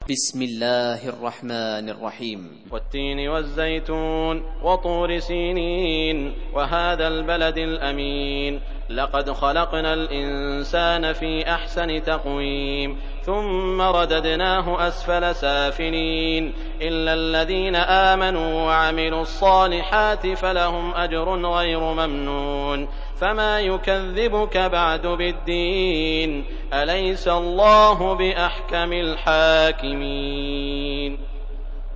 بسم الله الرحمن الرحيم. والتين والزيتون وطور سينين وهذا البلد الأمين لقد خلقنا الإنسان في أحسن تقويم ثم رددناه أسفل سافلين إلا الذين آمنوا وعملوا الصالحات فلهم أجر غير ممنون فما يكذبك بعد بالدين أليس الله بأحكم الحاكمين.